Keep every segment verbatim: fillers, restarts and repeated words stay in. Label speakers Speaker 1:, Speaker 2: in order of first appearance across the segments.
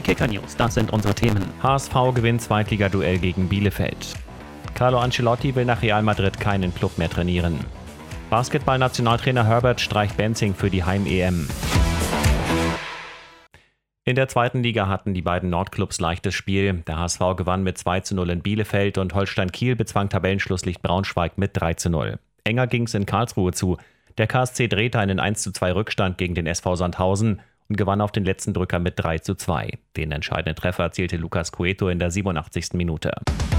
Speaker 1: Kicker News, das sind unsere Themen.
Speaker 2: H S V gewinnt Zweitligaduell gegen Bielefeld. Carlo Ancelotti will nach Real Madrid keinen Club mehr trainieren. Basketball-Nationaltrainer Herbert streicht Benzing für die Heim-E M. In der zweiten Liga hatten die beiden Nordclubs leichtes Spiel. Der H S V gewann mit zwei zu null in Bielefeld und Holstein Kiel bezwang Tabellenschlusslicht Braunschweig mit drei zu null. Enger ging es in Karlsruhe zu. Der K S C drehte einen eins zu zwei Rückstand gegen den S V Sandhausen und gewann auf den letzten Drücker mit drei zu zwei. Den entscheidenden Treffer erzielte Lucas Cueto in der siebenundachtzigsten Minute.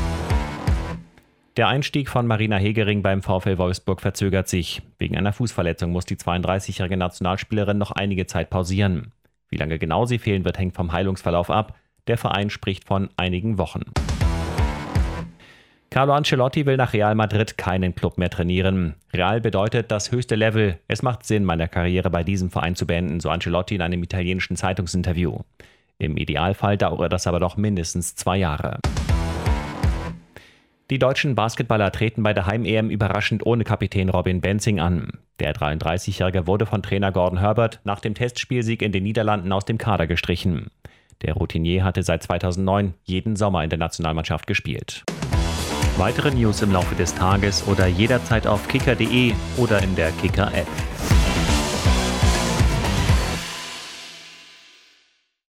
Speaker 2: Der Einstieg von Marina Hegering beim VfL Wolfsburg verzögert sich. Wegen einer Fußverletzung muss die zweiunddreißigjährige Nationalspielerin noch einige Zeit pausieren. Wie lange genau sie fehlen wird, hängt vom Heilungsverlauf ab. Der Verein spricht von einigen Wochen. Carlo Ancelotti will nach Real Madrid keinen Club mehr trainieren. Real bedeutet das höchste Level. Es macht Sinn, meine Karriere bei diesem Verein zu beenden, so Ancelotti in einem italienischen Zeitungsinterview. Im Idealfall dauere das aber doch mindestens zwei Jahre. Die deutschen Basketballer treten bei der Heim-E M überraschend ohne Kapitän Robin Benzing an. Der dreiunddreißigjährige wurde von Trainer Gordon Herbert nach dem Testspielsieg in den Niederlanden aus dem Kader gestrichen. Der Routinier hatte seit zweitausendneun jeden Sommer in der Nationalmannschaft gespielt. Weitere News im Laufe des Tages oder jederzeit auf kicker punkt de oder in der Kicker-App.